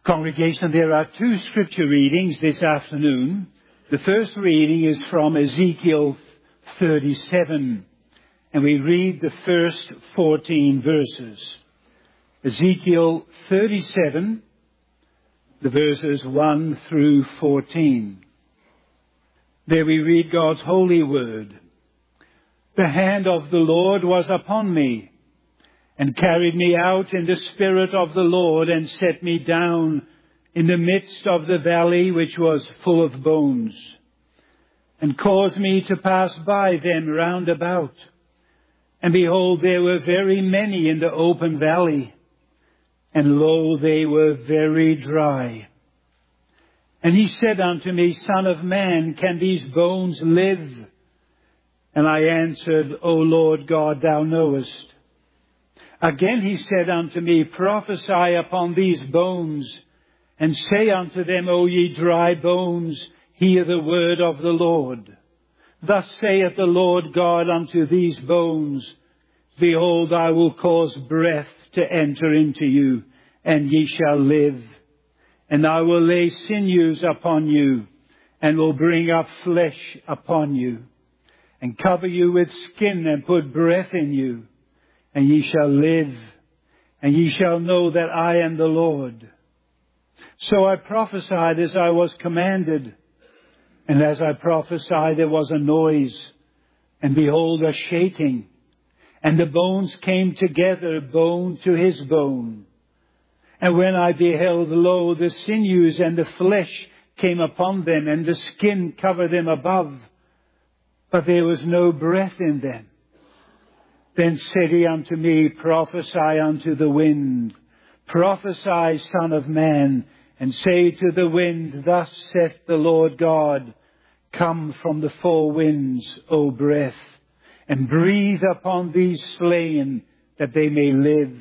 Congregation, there are two scripture readings this afternoon. The first reading is from Ezekiel 37, and we read the first 14 verses. Ezekiel 37, the verses 1 through 14. There we read God's holy word. The hand of the Lord was upon me, and carried me out in the spirit of the Lord, and set me down in the midst of the valley which was full of bones, and caused me to pass by them round about. And behold, there were very many in the open valley, and lo, they were very dry. And he said unto me, Son of man, can these bones live? And I answered, O Lord God, thou knowest. Again he said unto me, Prophesy upon these bones, and say unto them, O ye dry bones, hear the word of the Lord. Thus saith the Lord God unto these bones, Behold, I will cause breath to enter into you, and ye shall live. And I will lay sinews upon you, and will bring up flesh upon you, and cover you with skin, and put breath in you. And ye shall live, and ye shall know that I am the Lord. So I prophesied as I was commanded. And as I prophesied, there was a noise, and behold, a shaking. And the bones came together, bone to his bone. And when I beheld, lo, the sinews and the flesh came upon them, and the skin covered them above, but there was no breath in them. Then said he unto me, Prophesy unto the wind. Prophesy, Son of man, and say to the wind, Thus saith the Lord God, Come from the four winds, O breath, and breathe upon these slain, that they may live.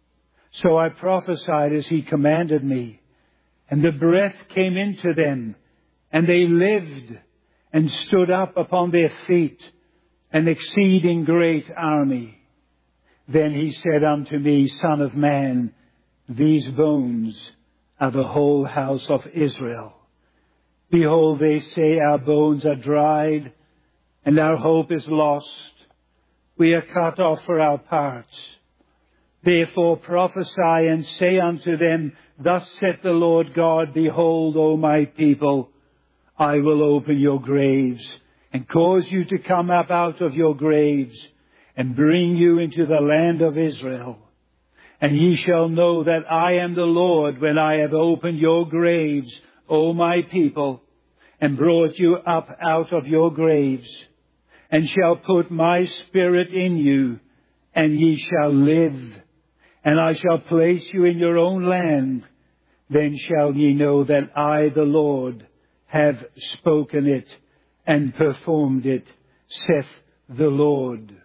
So I prophesied as he commanded me, and the breath came into them, and they lived, and stood up upon their feet, an exceeding great army. Then he said unto me, Son of man, these bones are the whole house of Israel. Behold, they say, Our bones are dried, and our hope is lost. We are cut off for our parts. Therefore prophesy and say unto them, Thus saith the Lord God, Behold, O my people, I will open your graves, and cause you to come up out of your graves, and bring you into the land of Israel. And ye shall know that I am the Lord, when I have opened your graves, O my people, and brought you up out of your graves, and shall put my spirit in you, and ye shall live. And I shall place you in your own land. Then shall ye know that I, the Lord, have spoken it, and performed it, saith the Lord.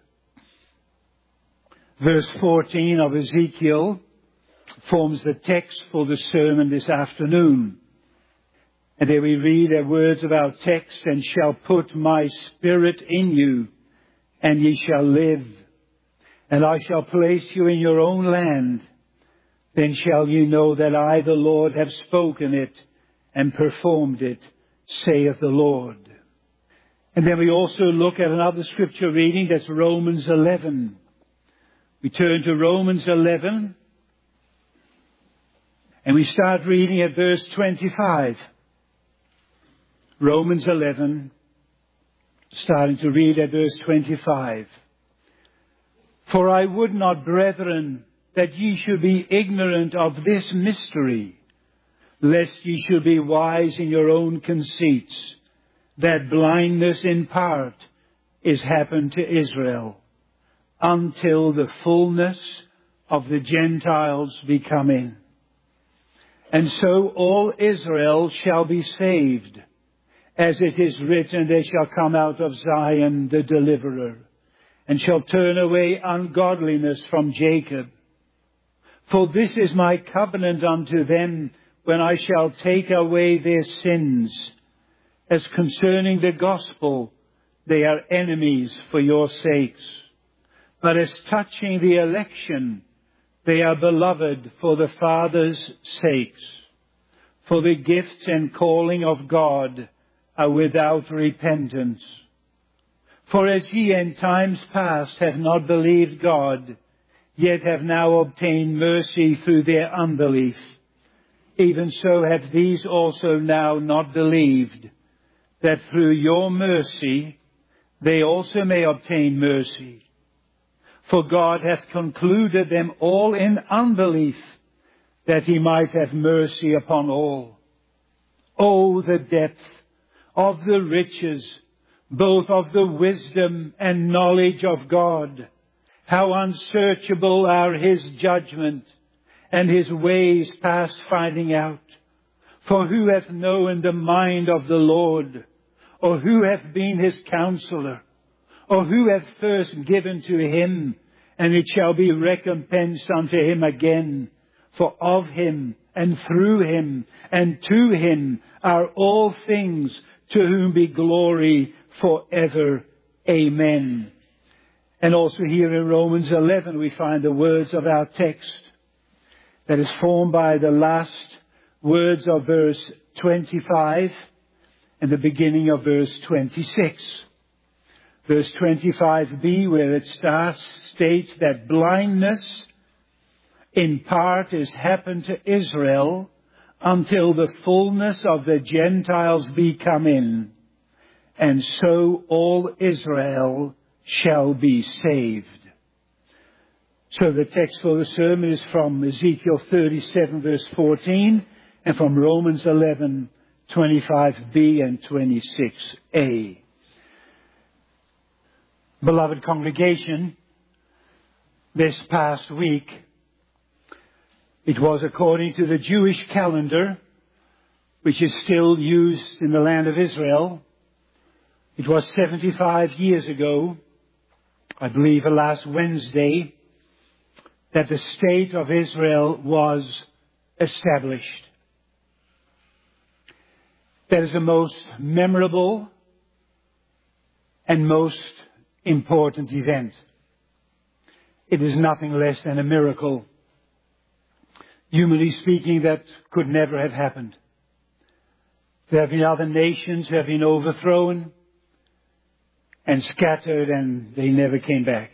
Verse 14 of Ezekiel forms the text for the sermon this afternoon. And there we read the words of our text, And shall put my spirit in you, and ye shall live. And I shall place you in your own land. Then shall you know that I, the Lord, have spoken it, and performed it, saith the Lord. And then we also look at another scripture reading, that's Romans 11. We turn to Romans 11, and we start reading at verse 25. Romans 11, starting to read at verse 25. For I would not, brethren, that ye should be ignorant of this mystery, lest ye should be wise in your own conceits, that blindness in part is happened to Israel, until the fullness of the Gentiles be come in. And so all Israel shall be saved, as it is written, They shall come out of Zion the deliverer, and shall turn away ungodliness from Jacob. For this is my covenant unto them, when I shall take away their sins. As concerning the gospel, they are enemies for your sakes. But as touching the election, they are beloved for the Father's sakes. for the gifts and calling of God are without repentance. For as ye in times past have not believed God, yet have now obtained mercy through their unbelief, even so have these also now not believed, that through your mercy they also may obtain mercy. For God hath concluded them all in unbelief, that he might have mercy upon all. Oh, the depth of the riches, both of the wisdom and knowledge of God! How unsearchable are his judgment, and his ways past finding out. For who hath known the mind of the Lord? Or who hath been his counselor? Or who hath first given to him, and it shall be recompensed unto him again? For of him, and through him, and to him are all things, to whom be glory forever. Amen. And also here in Romans 11 we find the words of our text that is formed by the last words of verse 25 and the beginning of verse 26. Verse 25b, where it starts, states that blindness in part is happened to Israel until the fullness of the Gentiles be come in, and so all Israel shall be saved. So the text for the sermon is from Ezekiel 37 verse 14 and from Romans 11, 25b and 26a. Beloved congregation, this past week, it was according to the Jewish calendar, which is still used in the land of Israel. It was 75 years ago, I believe last Wednesday, that the state of Israel was established. That is the most memorable and most important event. It is nothing less than a miracle. Humanly speaking, that could never have happened. There have been other nations who have been overthrown and scattered, and they never came back.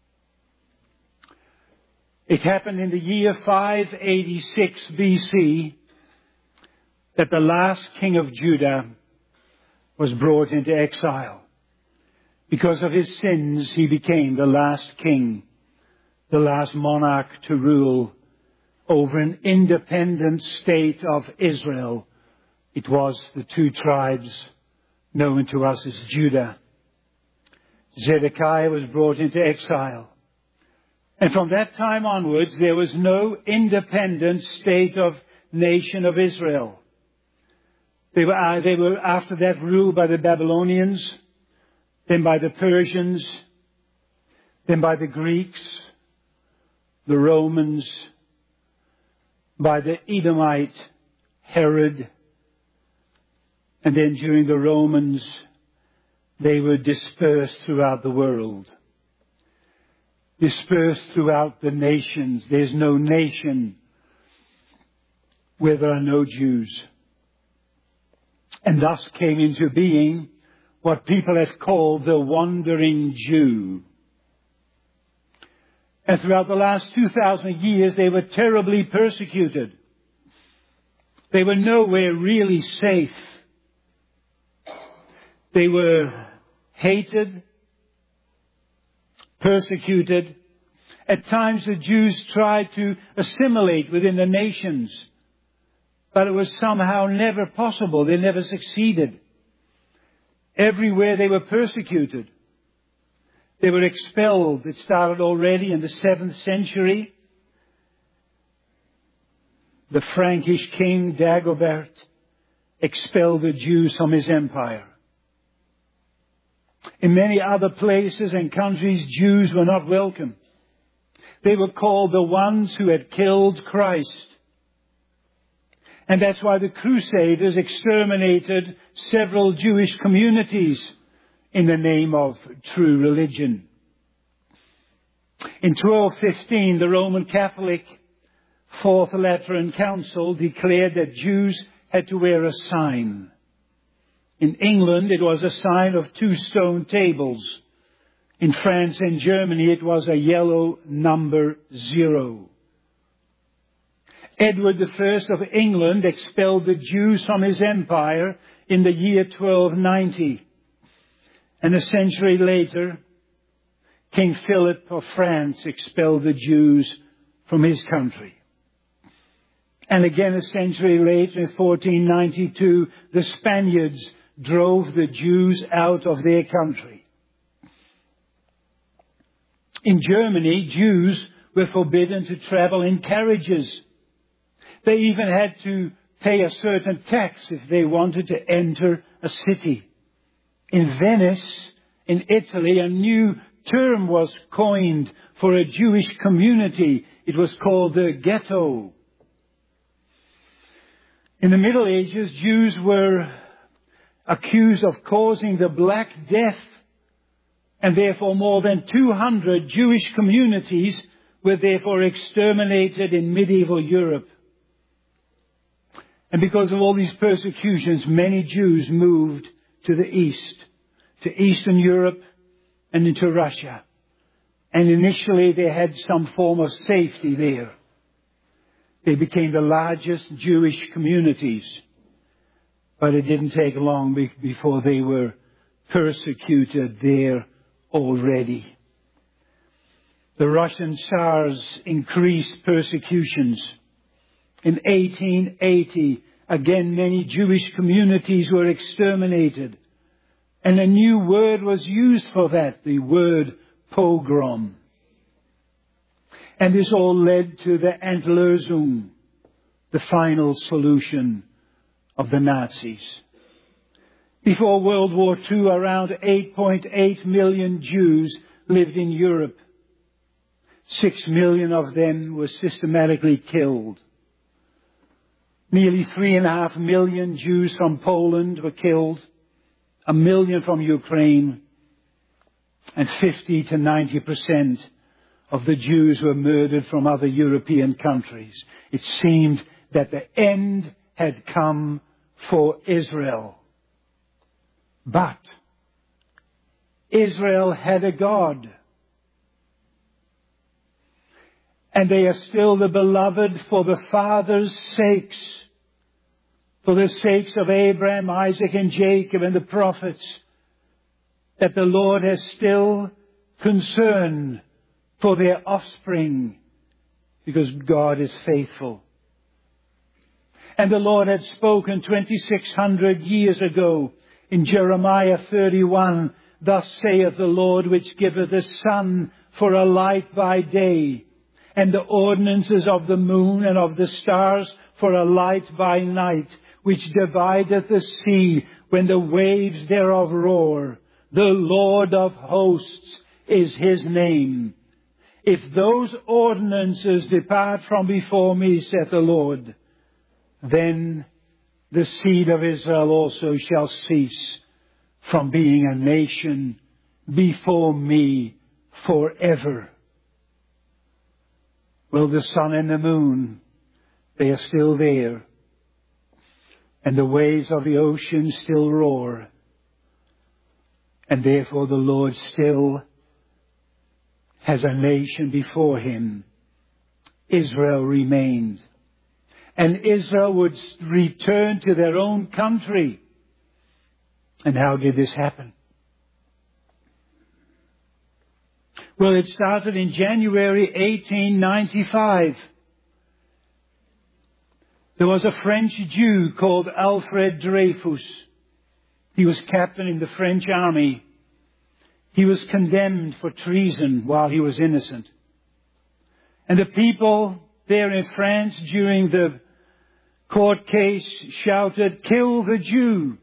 It happened in the year 586 BC that the last king of Judah was brought into exile. Because of his sins, he became the last king, the last monarch to rule over an independent state of Israel. It was the two tribes known to us as Judah. Zedekiah was brought into exile. And from that time onwards, there was no independent state of nation of Israel. They were after that ruled by the Babylonians, then by the Persians, then by the Greeks, the Romans, by the Edomite Herod, and then during the Romans, they were dispersed throughout the world. Dispersed throughout the nations. There's no nation where there are no Jews. And thus came into being what people have called the Wandering Jew. And throughout the last 2,000 years, they were terribly persecuted. They were nowhere really safe. They were hated, persecuted. At times the Jews tried to assimilate within the nations, but it was somehow never possible. They never succeeded. Everywhere they were persecuted. They were expelled. It started already in the 7th century. The Frankish king Dagobert expelled the Jews from his empire. In many other places and countries, Jews were not welcome. They were called the ones who had killed Christ. And that's why the Crusaders exterminated several Jewish communities in the name of true religion. In 1215, the Roman Catholic Fourth Lateran Council declared that Jews had to wear a sign. In England, it was a sign of 2 stone tables. In France and Germany, it was a yellow number 0. Edward I of England expelled the Jews from his empire in the year 1290. And a century later, King Philip of France expelled the Jews from his country. And again a century later, in 1492, the Spaniards drove the Jews out of their country. In Germany, Jews were forbidden to travel in carriages. They even had to pay a certain tax if they wanted to enter a city. In Venice, in Italy, a new term was coined for a Jewish community. It was called the ghetto. In the Middle Ages, Jews were accused of causing the Black Death, and therefore more than 200 Jewish communities were therefore exterminated in medieval Europe. And because of all these persecutions, many Jews moved to the east, to Eastern Europe and into Russia. And initially they had some form of safety there. They became the largest Jewish communities. But it didn't take long before they were persecuted there already. The Russian Tsars increased persecutions. In 1880, again, many Jewish communities were exterminated. And a new word was used for that, the word pogrom. And this all led to the Endlösung, the final solution of the Nazis. Before World War II, around 8.8 million Jews lived in Europe. 6 million of them were systematically killed. Nearly 3.5 million Jews from Poland were killed, 1 million from Ukraine, and 50 to 90% of the Jews were murdered from other European countries. It seemed that the end had come for Israel. But Israel had a God. And they are still the beloved for the fathers' sakes. For the sakes of Abraham, Isaac, and Jacob, and the prophets, that the Lord has still concern for their offspring, because God is faithful. And the Lord had spoken 2,600 years ago in Jeremiah 31, "Thus saith the Lord, which giveth the sun for a light by day, and the ordinances of the moon and of the stars for a light by night, which divideth the sea when the waves thereof roar. The Lord of hosts is his name. If those ordinances depart from before me, saith the Lord, then the seed of Israel also shall cease from being a nation before me forever." Well, the sun and the moon, they are still there. And the waves of the ocean still roar. And therefore the Lord still has a nation before him. Israel remained. And Israel would return to their own country. And how did this happen? Well, it started in January 1895. There was a French Jew called Alfred Dreyfus. He was captain in the French army. He was condemned for treason while he was innocent. And the people there in France during the court case shouted, "Kill the Jew."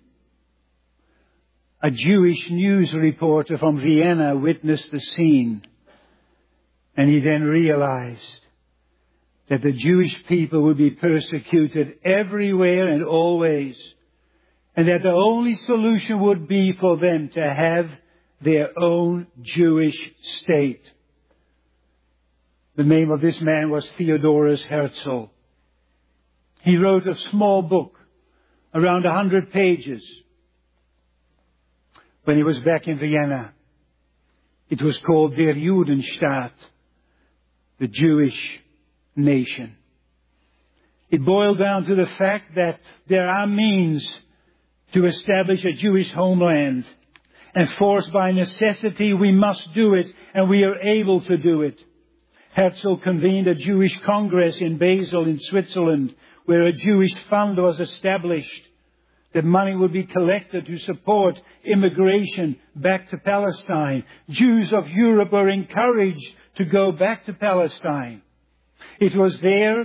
A Jewish news reporter from Vienna witnessed the scene. And he then realized that the Jewish people would be persecuted everywhere and always, and that the only solution would be for them to have their own Jewish state. The name of this man was Theodorus Herzl. He wrote a small book around 100 pages. When he was back in Vienna, it was called Der Judenstaat, the Jewish nation. It boiled down to the fact that there are means to establish a Jewish homeland, and forced by necessity we must do it, and we are able to do it. Herzl convened a Jewish Congress in Basel in Switzerland, where a Jewish fund was established. That money would be collected to support immigration back to Palestine. Jews of Europe were encouraged to go back to Palestine. It was there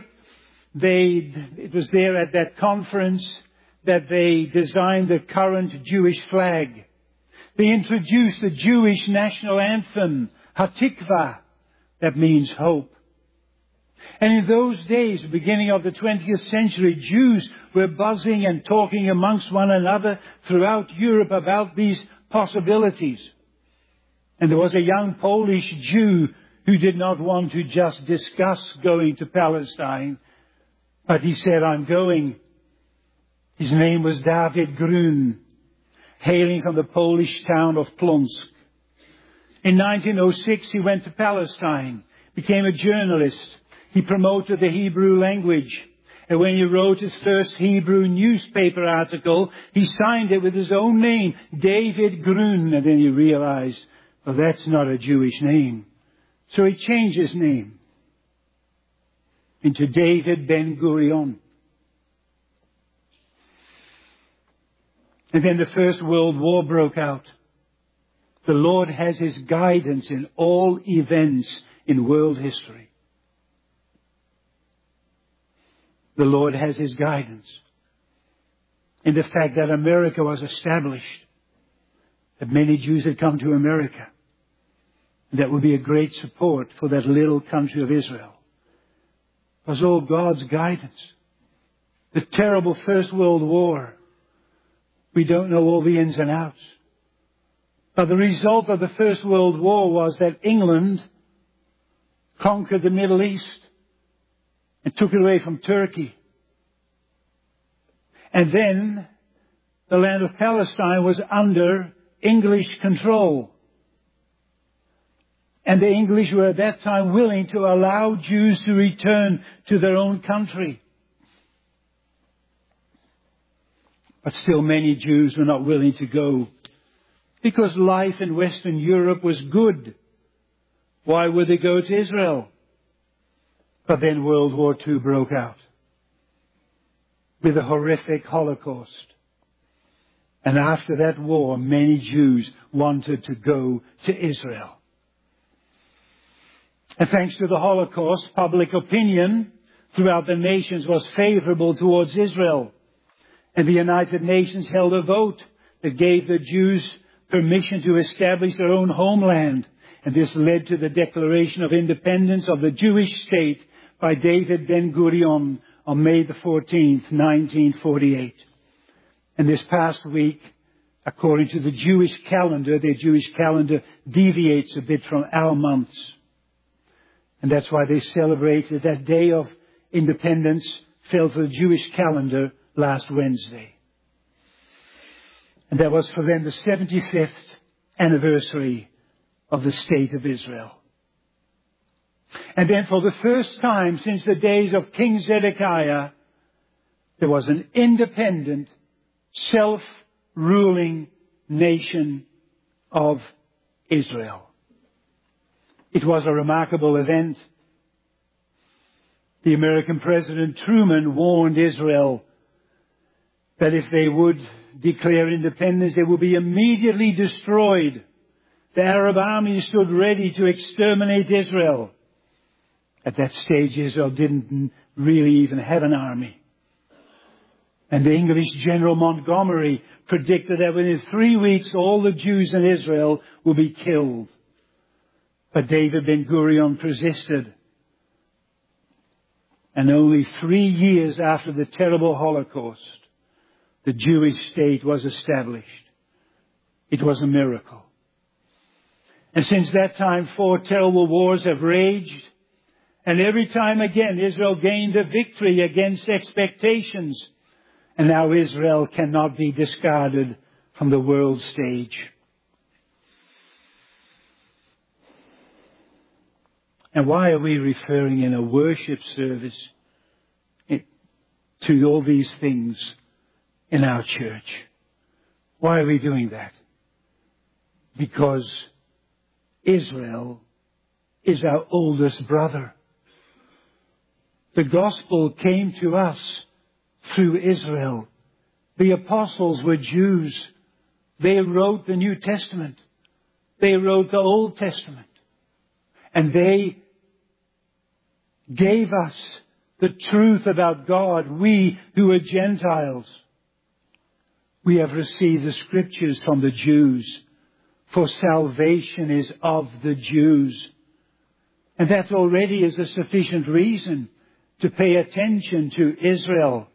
at that conference that they designed the current Jewish flag. They introduced the Jewish national anthem, Hatikvah, that means hope. And in those days, beginning of the 20th century, Jews were buzzing and talking amongst one another throughout Europe about these possibilities. And there was a young Polish Jew who did not want to just discuss going to Palestine, but he said, I'm going. His name was David Grun, hailing from the Polish town of Plonsk. In 1906, he went to Palestine, became a journalist. He promoted the Hebrew language. And when he wrote his first Hebrew newspaper article, he signed it with his own name, David Grun. And then he realized, well, that's not a Jewish name. So he changed his name into David Ben-Gurion. And then the First World War broke out. The Lord has His guidance in all events in world history. The Lord has His guidance in the fact that America was established, that many Jews had come to America. That would be a great support for that little country of Israel. It was all God's guidance. The terrible First World War. We don't know all the ins and outs. But the result of the First World War was that England conquered the Middle East and took it away from Turkey. And then the land of Palestine was under English control. And the English were at that time willing to allow Jews to return to their own country. But still many Jews were not willing to go because life in Western Europe was good. Why would they go to Israel? But then World War II broke out with a horrific Holocaust. And after that war, many Jews wanted to go to Israel. And thanks to the Holocaust, public opinion throughout the nations was favorable towards Israel. And the United Nations held a vote that gave the Jews permission to establish their own homeland. And this led to the declaration of independence of the Jewish state by David Ben-Gurion on May the 14th, 1948. And this past week, according to the Jewish calendar, their Jewish calendar deviates a bit from our months. And that's why they celebrated that day of independence, fell to the Jewish calendar last Wednesday. And that was for them the 75th anniversary of the State of Israel. And then for the first time since the days of King Zedekiah, there was an independent, self-ruling nation of Israel. It was a remarkable event. The American President Truman warned Israel that if they would declare independence, they would be immediately destroyed. The Arab army stood ready to exterminate Israel. At that stage, Israel didn't really even have an army. And the English General Montgomery predicted that within 3 weeks, all the Jews in Israel would be killed. But David Ben-Gurion persisted. And only 3 years after the terrible Holocaust, the Jewish state was established. It was a miracle. And since that time, 4 terrible wars have raged. And every time again, Israel gained a victory against expectations. And now Israel cannot be discarded from the world stage. And why are we referring in a worship service to all these things in our church? Why are we doing that? Because Israel is our oldest brother. The gospel came to us through Israel. The apostles were Jews. They wrote the New Testament. They wrote the Old Testament. And they gave us the truth about God, we who are Gentiles. We have received the scriptures from the Jews, for salvation is of the Jews. And that already is a sufficient reason to pay attention to Israel.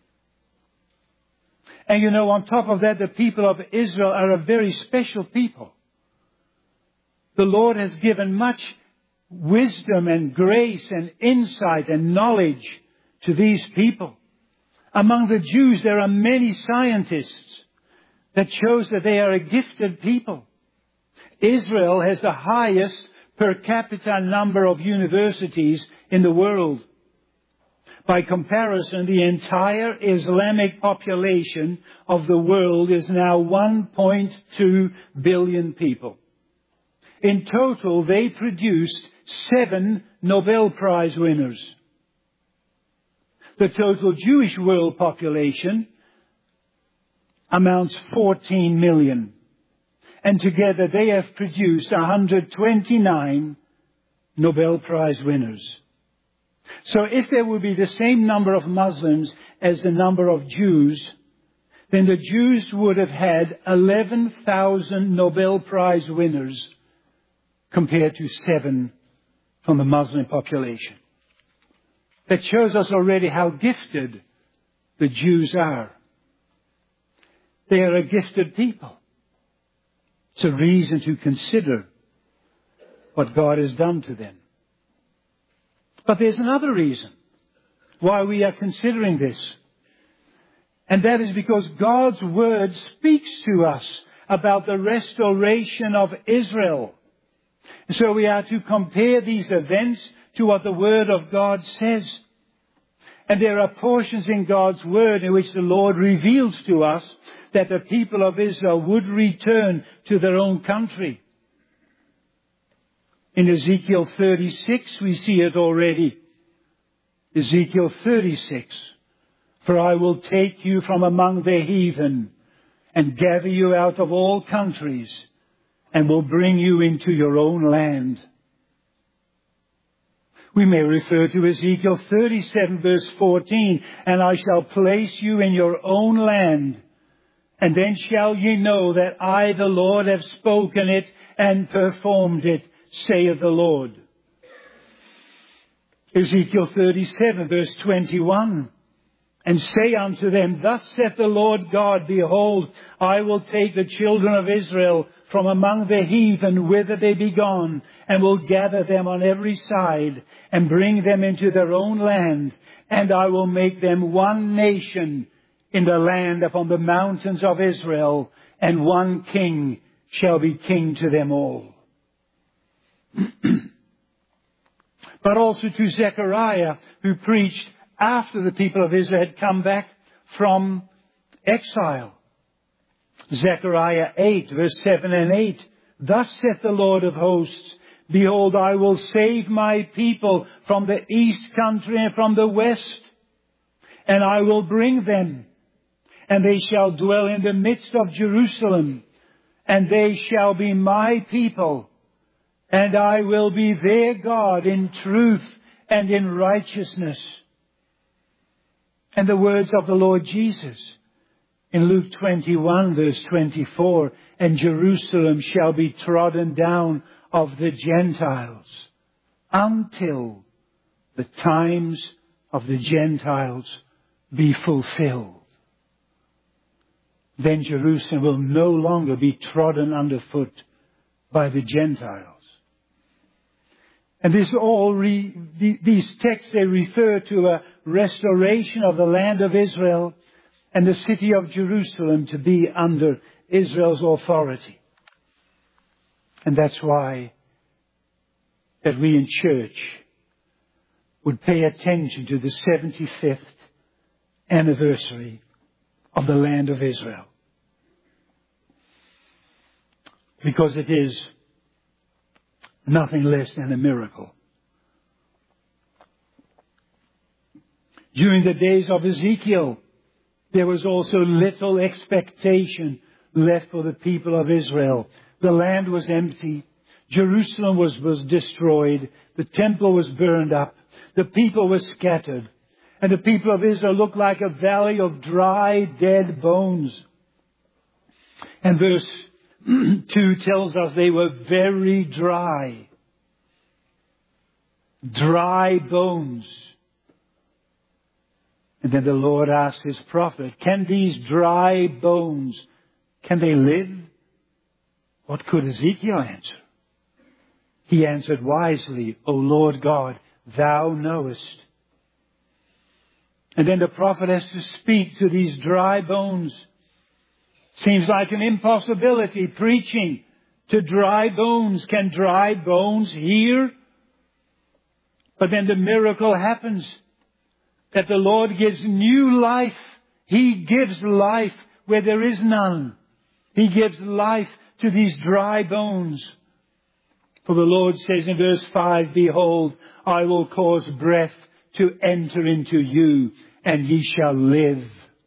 And you know, on top of that, the people of Israel are a very special people. The Lord has given much wisdom and grace and insight and knowledge to these people. Among the Jews, there are many scientists that shows that they are a gifted people. Israel has the highest per capita number of universities in the world. By comparison, the entire Islamic population of the world is now 1.2 billion people. In total, they produced 7 Nobel Prize winners. The total Jewish world population amounts 14 million. And together they have produced 129 Nobel Prize winners. So if there would be the same number of Muslims as the number of Jews, then the Jews would have had 11,000 Nobel Prize winners compared to 7 from the Muslim population. That shows us already how gifted the Jews are. They are a gifted people. It's a reason to consider what God has done to them. But there's another reason why we are considering this. And that is because God's Word speaks to us about the restoration of Israel. And so we are to compare these events to what the Word of God says. And there are portions in God's Word in which the Lord reveals to us that the people of Israel would return to their own country. In Ezekiel 36, we see it already. Ezekiel 36. For I will take you from among the heathen and gather you out of all countries and will bring you into your own land. We may refer to Ezekiel 37 verse 14. And I shall place you in your own land. And then shall ye know that I, the Lord, have spoken it and performed it, saith the Lord. Ezekiel 37 verse 21. And say unto them, Thus saith the Lord God, Behold, I will take the children of Israel from among the heathen whither they be gone, and will gather them on every side, and bring them into their own land, and I will make them one nation in the land upon the mountains of Israel, and one king shall be king to them all. But also to Zechariah, who preached after the people of Israel had come back from exile. Zechariah 8, verse 7 and 8. Thus saith the Lord of hosts, Behold, I will save my people from the east country and from the west, and I will bring them, and they shall dwell in the midst of Jerusalem, and they shall be my people, and I will be their God in truth and in righteousness. And the words of the Lord Jesus in Luke 21 verse 24, And Jerusalem shall be trodden down of the Gentiles until the times of the Gentiles be fulfilled. Then Jerusalem will no longer be trodden underfoot by the Gentiles. And these texts, they refer to a restoration of the land of Israel and the city of Jerusalem to be under Israel's authority. And that's why that we in church would pay attention to the 75th anniversary of the land of Israel. Because it is nothing less than a miracle. During the days of Ezekiel, there was also little expectation left for the people of Israel. The land was empty. Jerusalem was destroyed. The temple was burned up. The people were scattered. And the people of Israel looked like a valley of dry, dead bones. And verse 2 tells us they were very dry. Dry bones. And then the Lord asked his prophet, can these dry bones, can they live? What could Ezekiel answer? He answered wisely, O Lord God, thou knowest. And then the prophet has to speak to these dry bones. Seems like an impossibility, preaching to dry bones. Can dry bones hear? But then the miracle happens, that the Lord gives new life. He gives life where there is none. He gives life to these dry bones. For the Lord says in verse 5, behold, I will cause breath to enter into you, and ye shall live.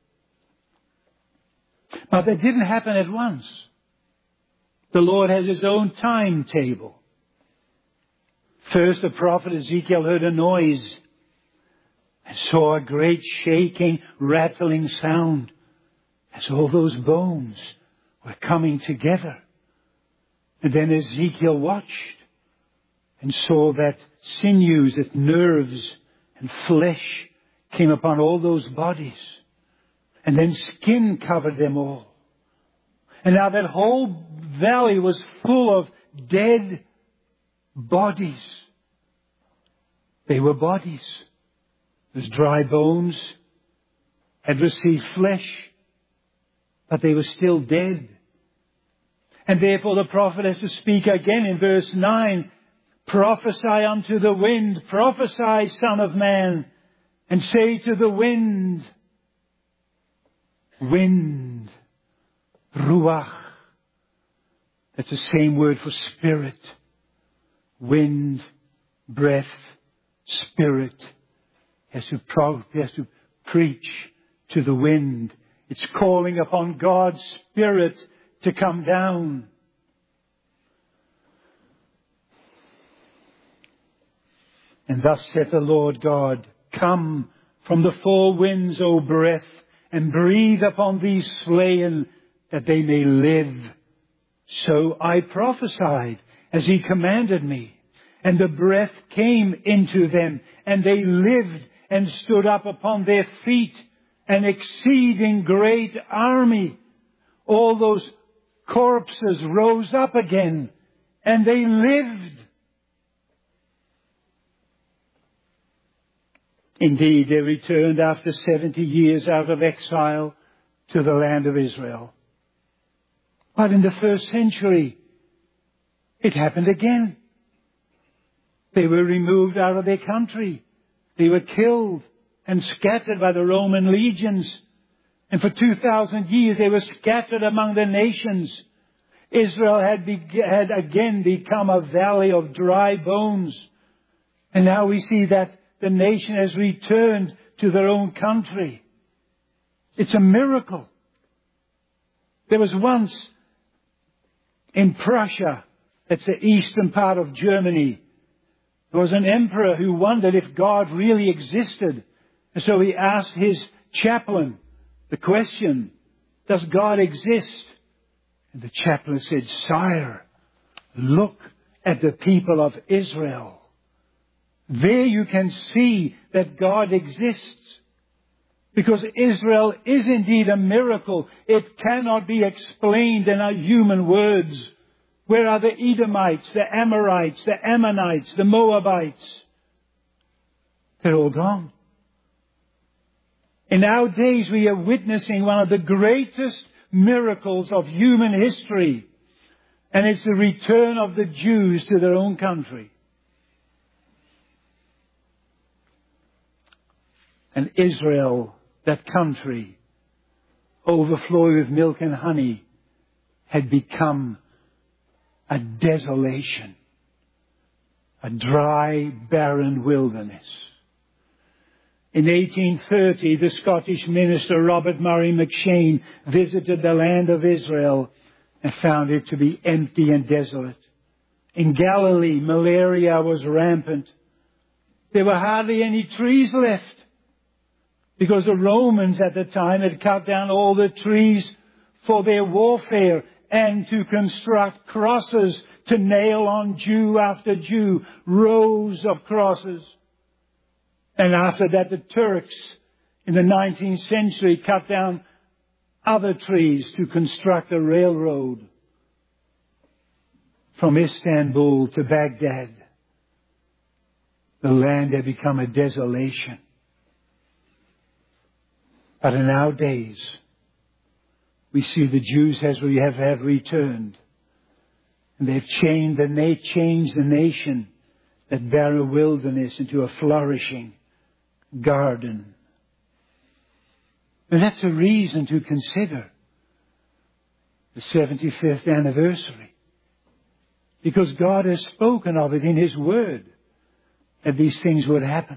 But that didn't happen at once. The Lord has his own timetable. First, the prophet Ezekiel heard a noise and saw a great shaking, rattling sound as all those bones were coming together. And then Ezekiel watched and saw that sinews, that nerves and flesh came upon all those bodies. And then skin covered them all. And now that whole valley was full of dead bodies. They were bodies. Those dry bones had received flesh, but they were still dead. And therefore the prophet has to speak again in verse 9. Prophesy unto the wind, prophesy, son of man, and say to the wind, wind, ruach. That's the same word for spirit. Wind, breath, spirit. He has to preach to the wind. It's calling upon God's Spirit to come down. And thus saith the Lord God, come from the four winds, O breath, and breathe upon these slain, that they may live. So I prophesied as he commanded me, and the breath came into them, and they lived and stood up upon their feet, an exceeding great army. All those corpses rose up again, and they lived. Indeed, they returned after 70 years out of exile to the land of Israel. But in the first century, it happened again. They were removed out of their country. They were killed and scattered by the Roman legions. And for 2,000 years they were scattered among the nations. Israel had again become a valley of dry bones. And now we see that the nation has returned to their own country. It's a miracle. There was once in Prussia, that's the eastern part of Germany, there was an emperor who wondered if God really existed. And so he asked his chaplain the question, does God exist? And the chaplain said, Sire, look at the people of Israel. There you can see that God exists. Because Israel is indeed a miracle. It cannot be explained in our human words. Where are the Edomites, the Amorites, the Ammonites, the Moabites? They're all gone. In our days, we are witnessing one of the greatest miracles of human history, and it's the return of the Jews to their own country. And Israel, that country, overflowing with milk and honey, had become a desolation, a dry, barren wilderness. In 1830, the Scottish minister Robert Murray McCheyne visited the land of Israel and found it to be empty and desolate. In Galilee, malaria was rampant. There were hardly any trees left, because the Romans at the time had cut down all the trees for their warfare and to construct crosses to nail on Jew after Jew, rows of crosses. And after that, the Turks in the 19th century cut down other trees to construct a railroad from Istanbul to Baghdad. The land had become a desolation. But in our days, we see the Jews have returned. And they've changed the nation, that barren wilderness, into a flourishing garden. And that's a reason to consider the 75th anniversary. Because God has spoken of it in His Word, that these things would happen.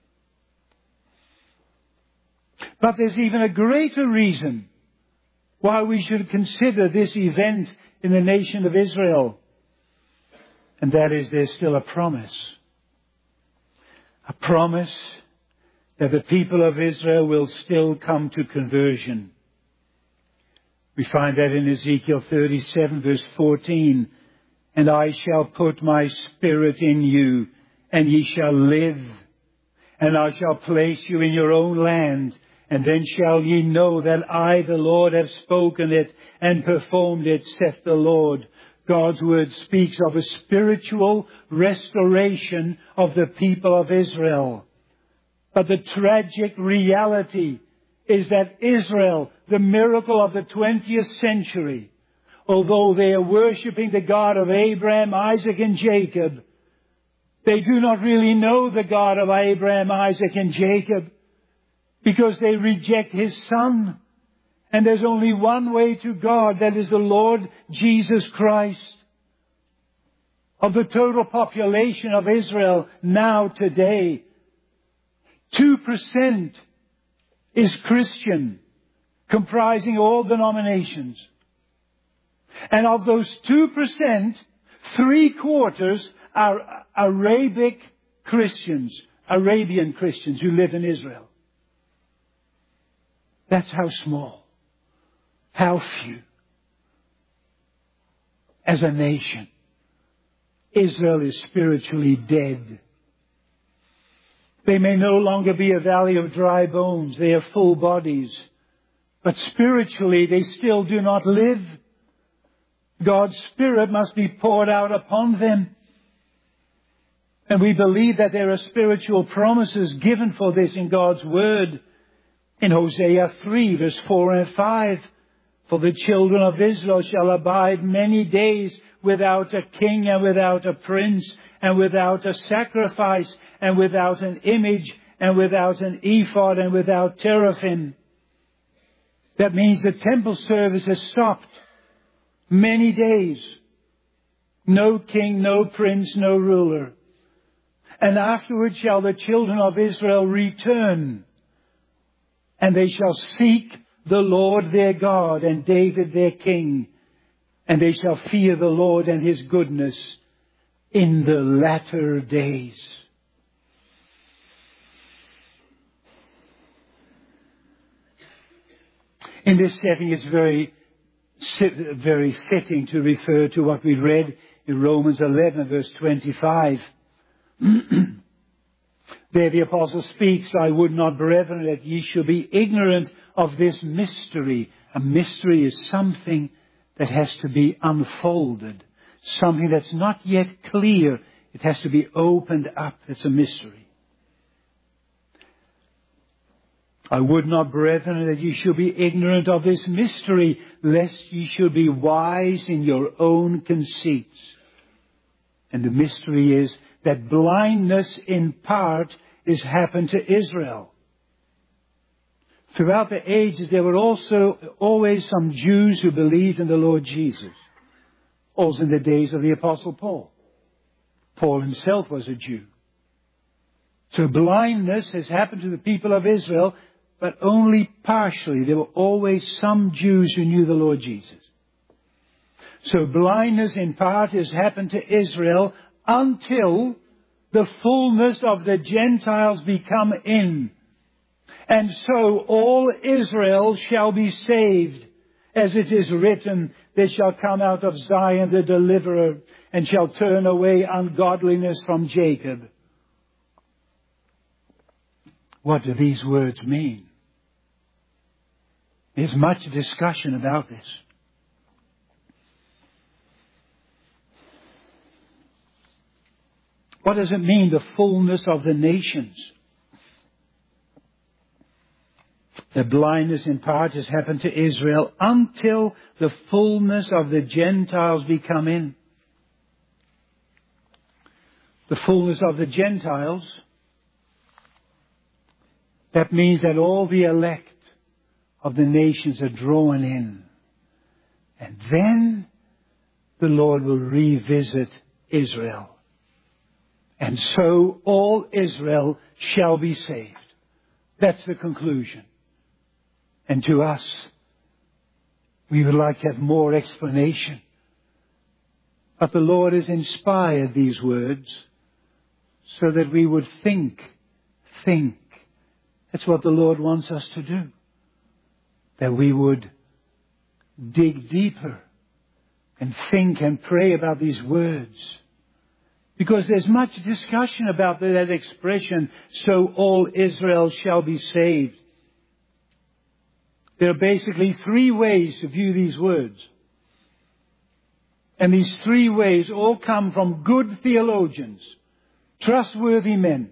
But there's even a greater reason why we should consider this event in the nation of Israel. And that is, there's still a promise. A promise that the people of Israel will still come to conversion. We find that in Ezekiel 37 verse 14. And I shall put my spirit in you, and ye shall live. And I shall place you in your own land. And then shall ye know that I, the Lord, have spoken it and performed it, saith the Lord. God's word speaks of a spiritual restoration of the people of Israel. But the tragic reality is that Israel, the miracle of the 20th century, although they are worshipping the God of Abraham, Isaac, and Jacob, they do not really know the God of Abraham, Isaac, and Jacob, because they reject His Son. And there's only one way to God, that is the Lord Jesus Christ. Of the total population of Israel now today, 2% is Christian, comprising all denominations. And of those 2%, 3/4 are Arabian Christians who live in Israel. That's how small, how few. As a nation, Israel is spiritually dead. They may no longer be a valley of dry bones. They are full bodies. But spiritually, they still do not live. God's Spirit must be poured out upon them. And we believe that there are spiritual promises given for this in God's Word. In Hosea 3, verse 4 and 5, for the children of Israel shall abide many days without a king and without a prince and without a sacrifice and without an image and without an ephod and without teraphim. That means the temple service has stopped. Many days. No king, no prince, no ruler. And afterwards shall the children of Israel return. And they shall seek the Lord their God and David their king. And they shall fear the Lord and His goodness in the latter days. In this setting, it's very fitting to refer to what we read in Romans 11, verse 25. There the apostle speaks, I would not, brethren, that ye should be ignorant of this mystery. A mystery is something that has to be unfolded. Something that's not yet clear. It has to be opened up. It's a mystery. I would not, brethren, that ye should be ignorant of this mystery, lest ye should be wise in your own conceits. And the mystery is that blindness in part is happened to Israel. Throughout the ages, there were also always some Jews who believed in the Lord Jesus. Also in the days of the Apostle Paul. Paul himself was a Jew. So blindness has happened to the people of Israel, but only partially. There were always some Jews who knew the Lord Jesus. So blindness in part has happened to Israel until the fullness of the Gentiles become in. And so all Israel shall be saved. As it is written, there shall come out of Zion the deliverer, and shall turn away ungodliness from Jacob. What do these words mean? There's much discussion about this. What does it mean, the fullness of the nations? The blindness in part has happened to Israel until the fullness of the Gentiles become in. The fullness of the Gentiles, that means that all the elect of the nations are drawn in. And then the Lord will revisit Israel. And so all Israel shall be saved. That's the conclusion. And to us, we would like to have more explanation. But the Lord has inspired these words so that we would think. That's what the Lord wants us to do. That we would dig deeper and think and pray about these words. Because there's much discussion about that expression, so all Israel shall be saved. There are basically three ways to view these words. And these three ways all come from good theologians, trustworthy men.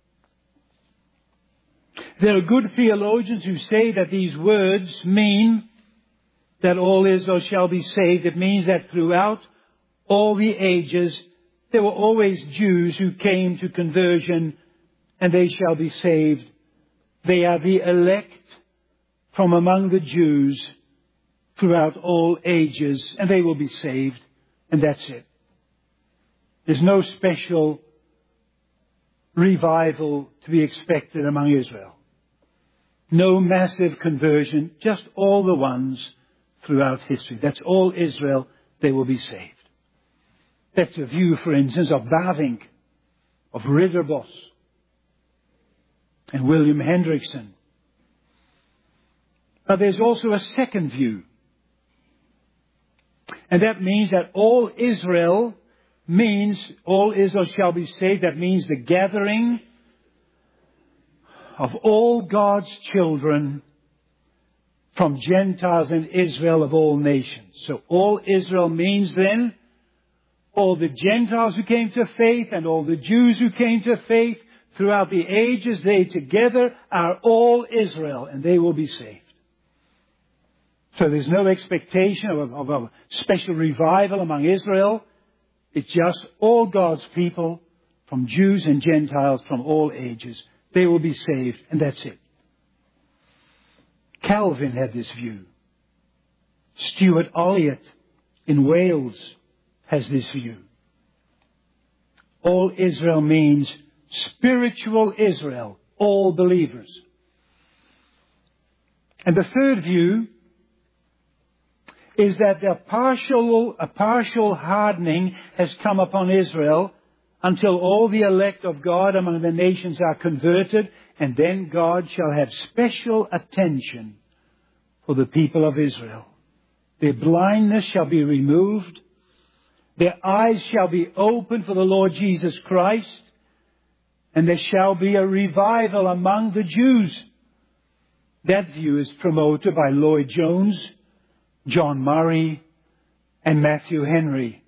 There are good theologians who say that these words mean that all Israel shall be saved. It means that throughout all the ages, there were always Jews who came to conversion, and they shall be saved. They are the elect from among the Jews throughout all ages, and they will be saved, and that's it. There's no special revival to be expected among Israel. No massive conversion, just all the ones throughout history. That's all Israel, they will be saved. That's a view, for instance, of Bavinck, of Ridderbos, and William Hendrickson. But there's also a second view. And that means that all Israel shall be saved. That means the gathering of all God's children from Gentiles and Israel of all nations. So all Israel means then all the Gentiles who came to faith and all the Jews who came to faith throughout the ages, they together are all Israel, and they will be saved. So there's no expectation of a special revival among Israel. It's just all God's people, from Jews and Gentiles from all ages. They will be saved, and that's it. Calvin had this view. Stuart Olliott in Wales has this view. All Israel means spiritual Israel, all believers. And the third view is that a partial hardening has come upon Israel until all the elect of God among the nations are converted, and then God shall have special attention for the people of Israel. Their blindness shall be removed. Their eyes shall be opened for the Lord Jesus Christ, and there shall be a revival among the Jews. That view is promoted by Lloyd Jones, John Murray, and Matthew Henry.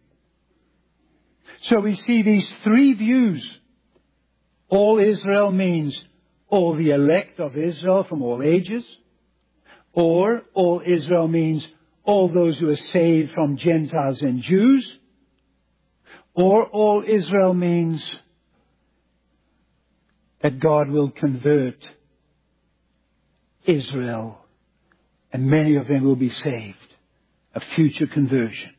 So we see these three views. All Israel means all the elect of Israel from all ages, or all Israel means all those who are saved from Gentiles and Jews, or all Israel means that God will convert Israel and many of them will be saved. A future conversion.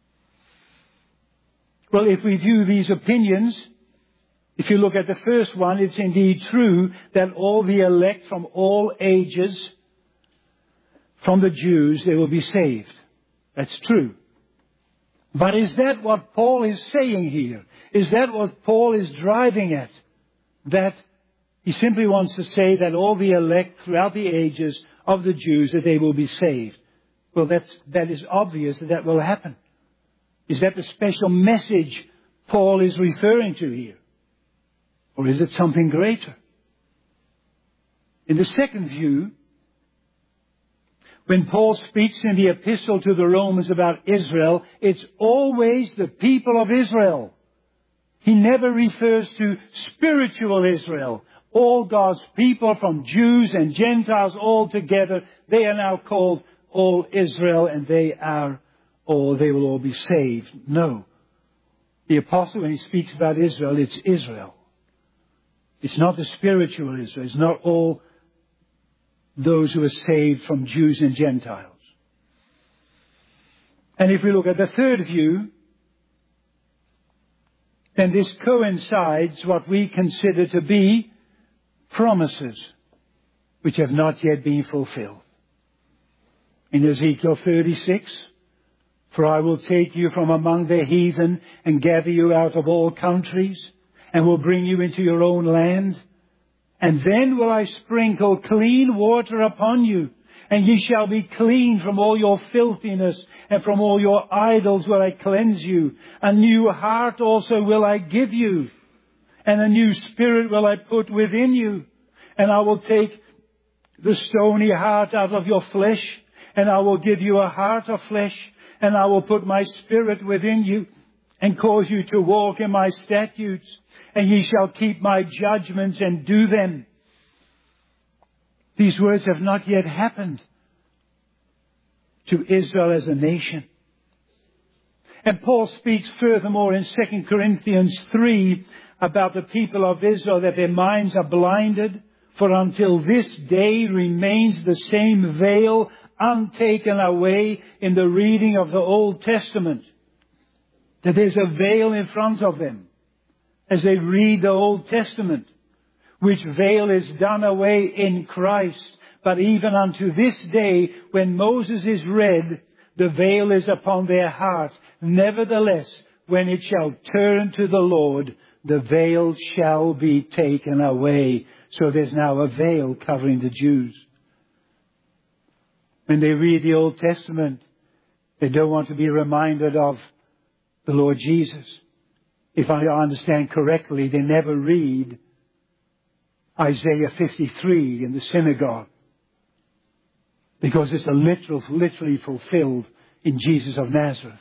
Well, if we view these opinions, if you look at the first one, it's indeed true that all the elect from all ages, from the Jews, they will be saved. That's true. But is that what Paul is saying here? Is that what Paul is driving at? That he simply wants to say that all the elect throughout the ages of the Jews, that they will be saved. Well, that is obvious that will happen. Is that the special message Paul is referring to here? Or is it something greater? In the second view, when Paul speaks in the epistle to the Romans about Israel, it's always the people of Israel. He never refers to spiritual Israel. All God's people, from Jews and Gentiles all together, they are now called all Israel, and they will all be saved. No. The apostle, when he speaks about Israel, it's Israel. It's not the spiritual Israel. It's not all those who are saved from Jews and Gentiles. And if we look at the third view, then this coincides what we consider to be promises which have not yet been fulfilled. In Ezekiel 36, for I will take you from among the heathen and gather you out of all countries and will bring you into your own land. And then will I sprinkle clean water upon you, and ye shall be clean from all your filthiness, and from all your idols will I cleanse you. A new heart also will I give you, and a new spirit will I put within you. And I will take the stony heart out of your flesh, and I will give you a heart of flesh, and I will put my spirit within you, and cause you to walk in my statutes, and ye shall keep my judgments and do them. These words have not yet happened to Israel as a nation. And Paul speaks furthermore in 2 Corinthians 3 about the people of Israel, that their minds are blinded, for until this day remains the same veil untaken away in the reading of the Old Testament. That there's a veil in front of them as they read the Old Testament, which veil is done away in Christ. But even unto this day, when Moses is read, the veil is upon their hearts. Nevertheless, when it shall turn to the Lord, the veil shall be taken away. So there's now a veil covering the Jews. When they read the Old Testament, they don't want to be reminded of the Lord Jesus. If I understand correctly, they never read Isaiah 53 in the synagogue, because it's literally fulfilled in Jesus of Nazareth.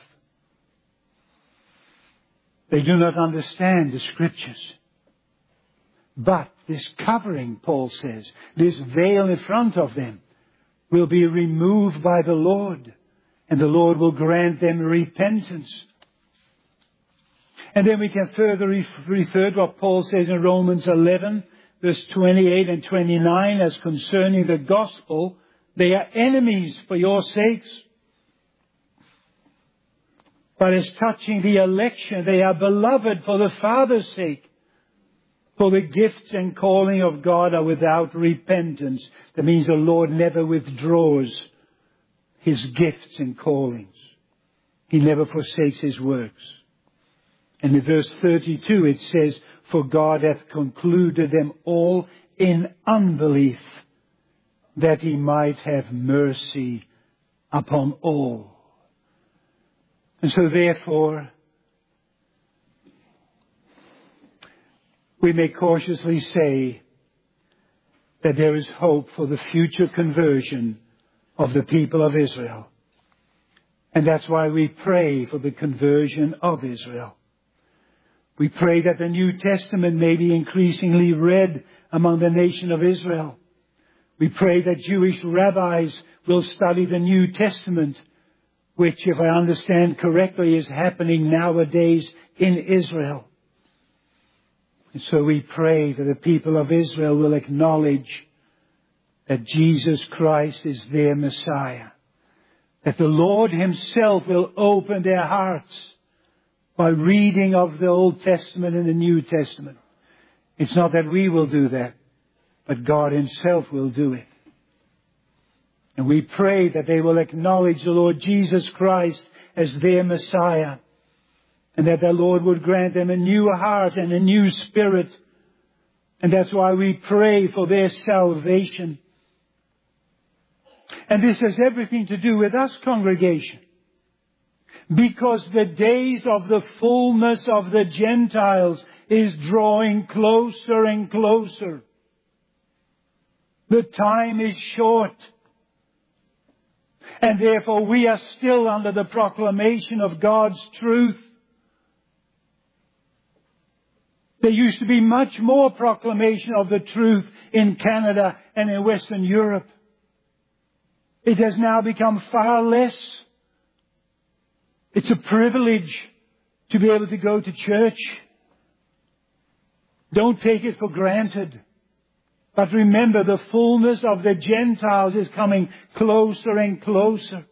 They do not understand the Scriptures. But this covering, Paul says, this veil in front of them, will be removed by the Lord, and the Lord will grant them repentance. And then we can further refer to what Paul says in Romans 11, verse 28 and 29, as concerning the gospel, they are enemies for your sakes. But as touching the election, they are beloved for the Father's sake. For the gifts and calling of God are without repentance. That means the Lord never withdraws His gifts and callings. He never forsakes His works. And in verse 32 it says, for God hath concluded them all in unbelief, that He might have mercy upon all. And so therefore, we may cautiously say that there is hope for the future conversion of the people of Israel. And that's why we pray for the conversion of Israel. We pray that the New Testament may be increasingly read among the nation of Israel. We pray that Jewish rabbis will study the New Testament, which, if I understand correctly, is happening nowadays in Israel. And so we pray that the people of Israel will acknowledge that Jesus Christ is their Messiah. That the Lord Himself will open their hearts by reading of the Old Testament and the New Testament. It's not that we will do that, but God Himself will do it. And we pray that they will acknowledge the Lord Jesus Christ as their Messiah, and that the Lord would grant them a new heart and a new spirit. And that's why we pray for their salvation. And this has everything to do with us, congregation. Because the days of the fullness of the Gentiles is drawing closer and closer. The time is short. And therefore we are still under the proclamation of God's truth. There used to be much more proclamation of the truth in Canada and in Western Europe. It has now become far less. It's a privilege to be able to go to church. Don't take it for granted. But remember, the fullness of the Gentiles is coming closer and closer.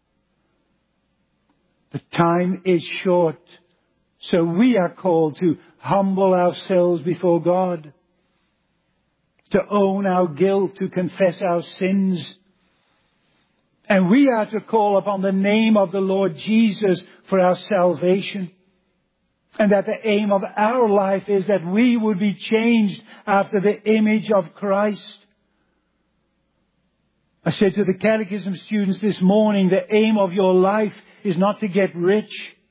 The time is short. So we are called to humble ourselves before God, to own our guilt, to confess our sins. And we are to call upon the name of the Lord Jesus for our salvation. And that the aim of our life is that we would be changed after the image of Christ. I said to the catechism students this morning, the aim of your life is not to get rich,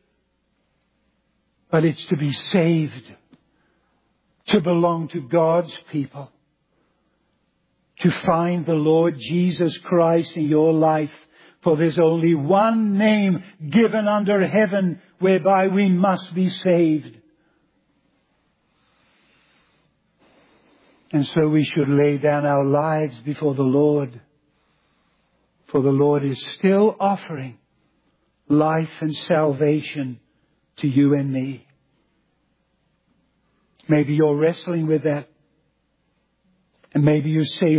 but it's to be saved, to belong to God's people, to find the Lord Jesus Christ in your life. For there's only one name given under heaven whereby we must be saved. And so we should lay down our lives before the Lord. For the Lord is still offering life and salvation to you and me. Maybe you're wrestling with that. And maybe you say,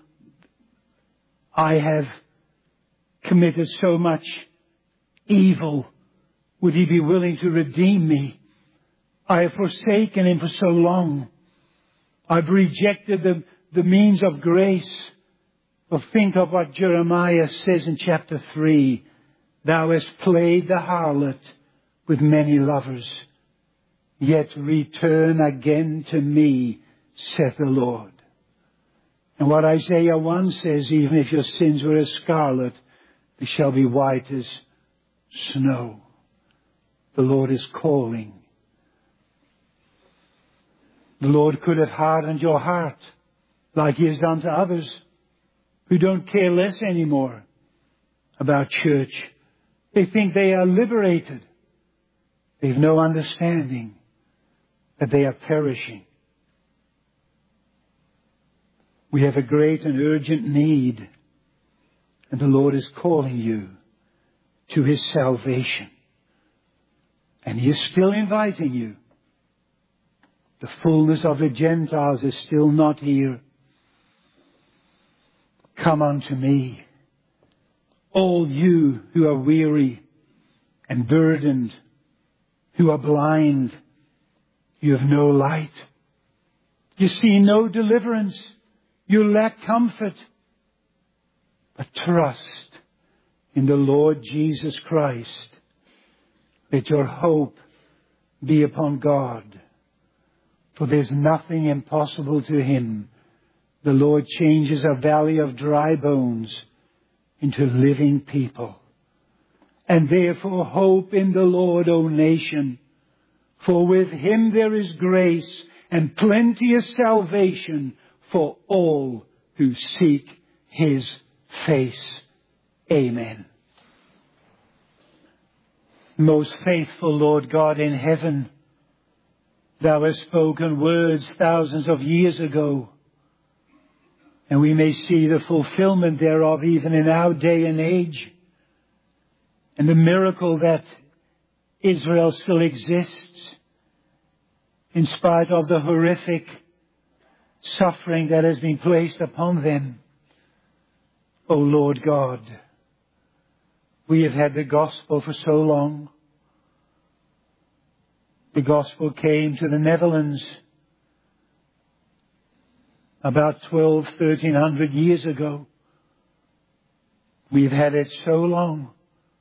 I have committed so much evil. Would He be willing to redeem me? I have forsaken Him for so long. I've rejected the means of grace. Well, think of what Jeremiah says in chapter 3. Thou hast played the harlot with many lovers. Yet return again to me, saith the Lord. And what Isaiah 1 says, even if your sins were as scarlet, they shall be white as snow. The Lord is calling. The Lord could have hardened your heart like He has done to others who don't care less anymore about church. They think they are liberated. They have no understanding that they are perishing. We have a great and urgent need. And the Lord is calling you to His salvation. And He is still inviting you. The fullness of the Gentiles is still not here. Come unto me, all you who are weary and burdened, who are blind. You have no light. You see no deliverance. You lack comfort. But trust in the Lord Jesus Christ. Let your hope be upon God. For there's nothing impossible to Him. The Lord changes a valley of dry bones into living people. And therefore hope in the Lord, O nation. For with Him there is grace and plenty of salvation for all who seek His face. Amen. Most faithful Lord God in heaven, Thou hast spoken words thousands of years ago, and we may see the fulfillment thereof even in our day and age, and the miracle that Israel still exists in spite of the horrific suffering that has been placed upon them. O Lord God, we have had the gospel for so long. The gospel came to the Netherlands about 1300 years ago. We've had it so long.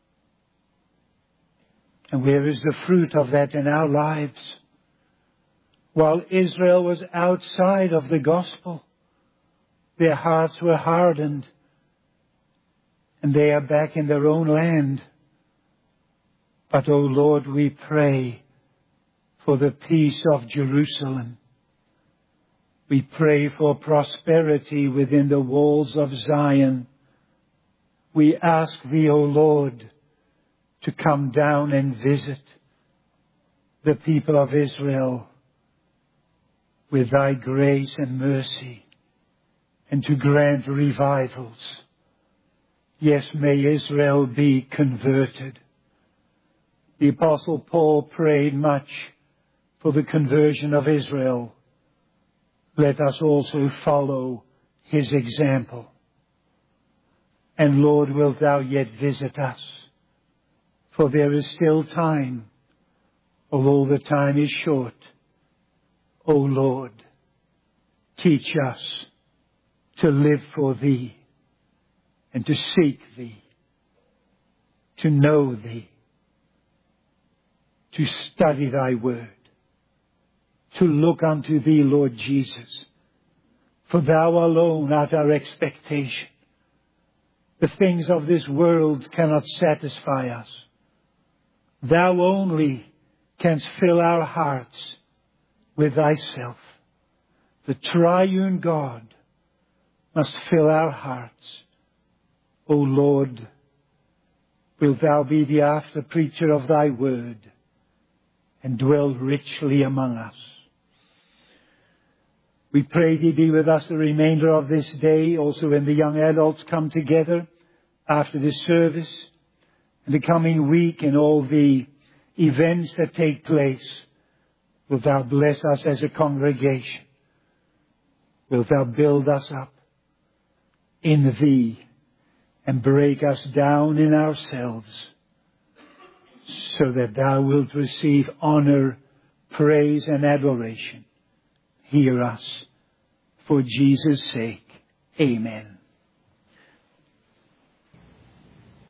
And where is the fruit of that in our lives? While Israel was outside of the gospel, their hearts were hardened, and they are back in their own land. But, O Lord, we pray for the peace of Jerusalem. We pray for prosperity within the walls of Zion. We ask Thee, O Lord, to come down and visit the people of Israel with Thy grace and mercy, and to grant revivals. Yes, may Israel be converted. The Apostle Paul prayed much for the conversion of Israel. Let us also follow his example. And Lord, wilt Thou yet visit us? For there is still time, although the time is short. O Lord, teach us to live for Thee and to seek Thee, to know Thee, to study Thy word, to look unto Thee, Lord Jesus, for Thou alone art our expectation. The things of this world cannot satisfy us. Thou only canst fill our hearts with Thyself. The triune God must fill our hearts. O Lord, wilt Thou be the after preacher of Thy word and dwell richly among us. We pray Thee be with us the remainder of this day, also when the young adults come together after this service, and the coming week and all the events that take place. Wilt Thou bless us as a congregation? Wilt Thou build us up in Thee and break us down in ourselves, so that Thou wilt receive honor, praise, and adoration. Hear us for Jesus' sake. Amen.